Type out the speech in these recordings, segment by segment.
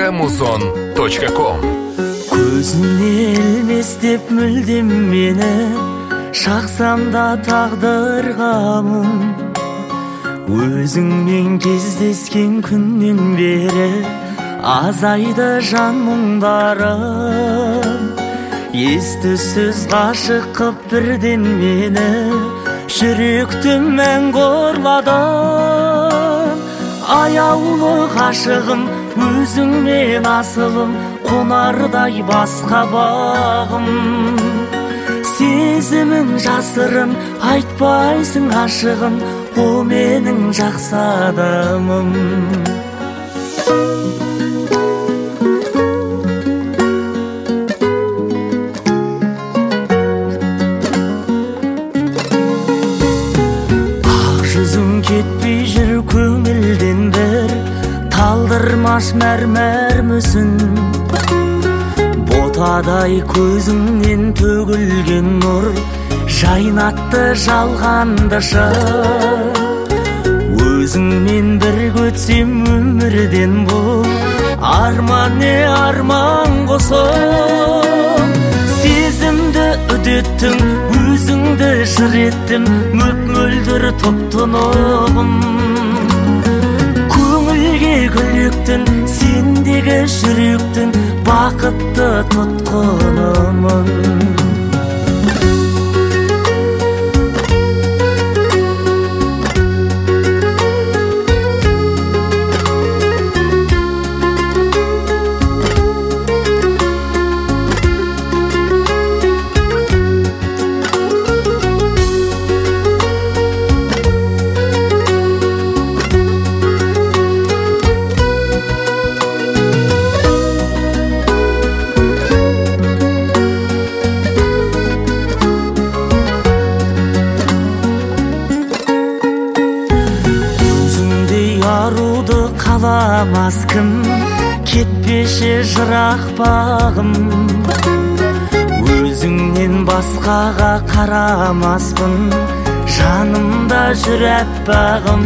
muzon.com. Көзіне ілмес деп мүлдем мені шақсам да тағдырғамын. Өзіңмен кездескен күннен бері азайды жан мұңдарым. Ес-түссіз ғашық қып бірден мені жүректі мәңгі ұрладың. Аяулы ғашығым, өзіңмен асылым, қонардай басқа бағым. Сезімің жасырын, айтпайсың ашығын, о менің жақсы адамым. Ақ жүзің кетпей жүр көңілден бір, талдырмаш мәрмәр мүсін. Ботадай көзіңнен төгілген нұр жайнатты жалғанды шын. Өзіңмен бір өтсем өмірден бұл, арман не арман қосым. Сезімді үдеттің, өзіңді жыр еттім, мөп-мөлдір тұп-тұнығым. Көңілге гүлектің, сендегі жүректің бақытты тұтқынымын. Аруды қаламас кім, кетпеші жырақ бағым. Өзіңнен басқаға қарамаспын, жанымда жүр аппағым.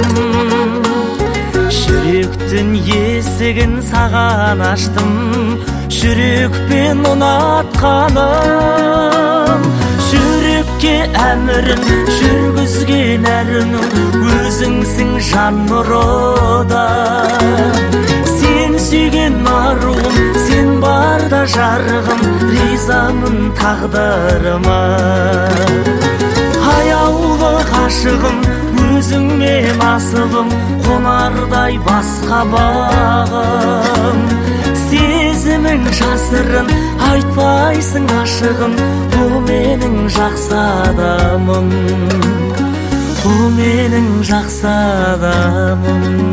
Жүректің есігін саған аштым, жүрекпен ұнатқаным. Жүрекке әмірін жүргізген әрінің, өзіңсің жан нұрыда. Сен сүйген аруым, сен барда жарығым, ризамын тағдырыма. Аяулы ғашығым, өзіңмен асылым, қонардай басқа бағым. Сезімің жасырын, айтпайсың ашығын, о менің жақсы адамым, о менің жақсы адамым.